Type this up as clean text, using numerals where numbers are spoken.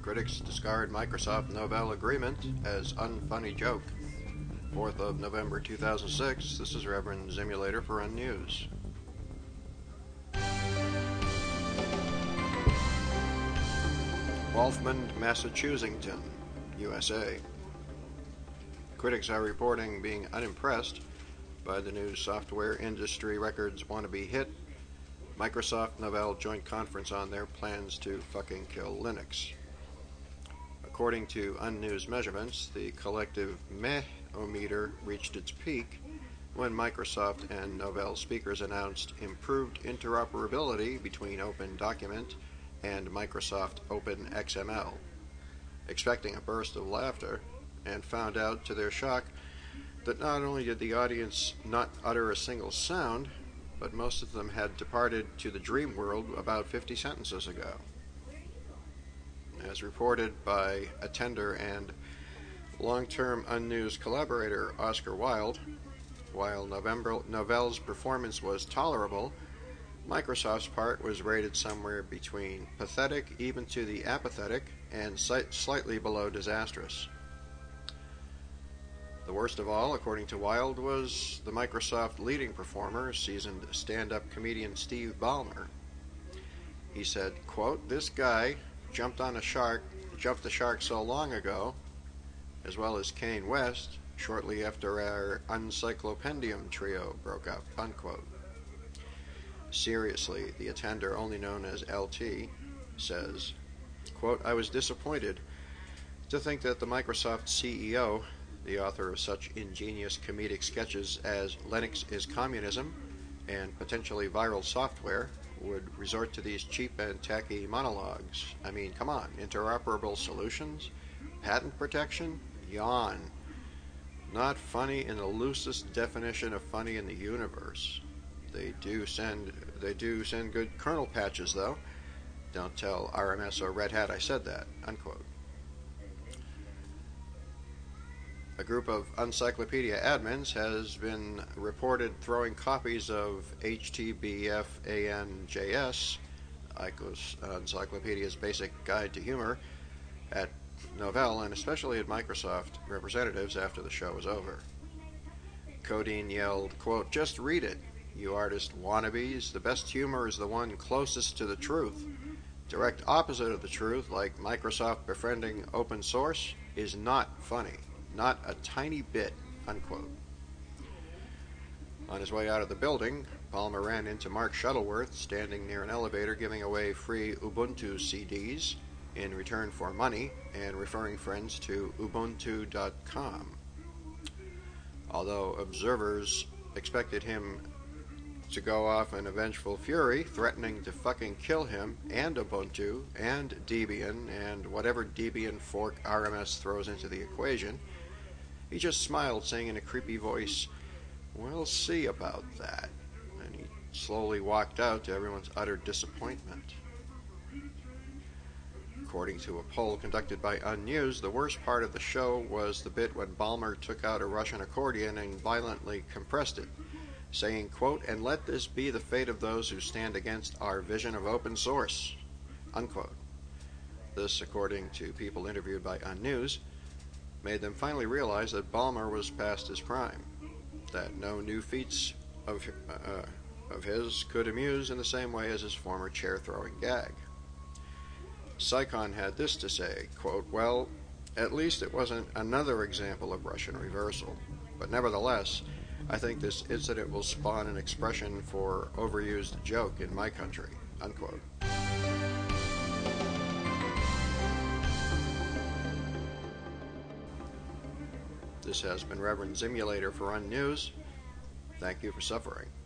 Critics discard Microsoft Novell agreement as unfunny joke. 4th of November 2006. This is Reverend Zimulator for Unnews. Waltham, Massachusetts, USA. Critics are reporting being unimpressed by the new software industry records wannabe hit, Microsoft Novell joint conference on their plans to fucking kill Linux. According to Unnews measurements, the collective meh-o-meter reached its peak when Microsoft and Novell speakers announced improved interoperability between Open Document and Microsoft Open XML. Expecting a burst of laughter, and found out to their shock that not only did the audience not utter a single sound, but most of them had departed to the dream world about 50 sentences ago. As reported by attender and long-term Unnews collaborator Oscar Wilde, while Novell's performance was tolerable, Microsoft's part was rated somewhere between pathetic even to the apathetic and slightly below disastrous. The worst of all, according to Wilde, was the Microsoft leading performer, seasoned stand-up comedian Steve Ballmer. He said, quote, "This guy jumped the shark so long ago, as well as Kanye West, shortly after our Uncyclopendium trio broke up," unquote. Seriously, the attender, only known as LT, says, quote, "I was disappointed to think that the Microsoft CEO, the author of such ingenious comedic sketches as Linux is Communism and potentially viral software, would resort to these cheap and tacky monologues. I mean, come on, interoperable solutions? Patent protection? Yawn. Not funny in the loosest definition of funny in the universe. They do send good kernel patches, though. Don't tell RMS or Red Hat I said that," unquote. A group of Uncyclopedia admins has been reported throwing copies of HTBFANJS, Encyclopedia's Basic Guide to Humor, at Novell and especially at Microsoft representatives after the show was over. Codeine yelled, quote, "Just read it, you artist wannabes. The best humor is the one closest to the truth. Direct opposite of the truth, like Microsoft befriending open source, is not funny. Not a tiny bit," unquote. On his way out of the building, Palmer ran into Mark Shuttleworth standing near an elevator giving away free Ubuntu CDs in return for money and referring friends to Ubuntu.com. Although observers expected him to go off in a vengeful fury, threatening to fucking kill him and Ubuntu and Debian and whatever Debian fork RMS throws into the equation, he just smiled, saying in a creepy voice, "We'll see about that," and he slowly walked out to everyone's utter disappointment. According to a poll conducted by Unnews, the worst part of the show was the bit when Ballmer took out a Russian accordion and violently compressed it, saying, quote, "And let this be the fate of those who stand against our vision of open source," unquote. This, according to people interviewed by Unnews, made them finally realize that Ballmer was past his prime, that no new feats of his could amuse in the same way as his former chair-throwing gag. Psychon had this to say, quote, "Well, at least it wasn't another example of Russian reversal, but nevertheless, I think this incident will spawn an expression for overused joke in my country," unquote. This has been Reverend Zimulator for Unnews. Thank you for suffering.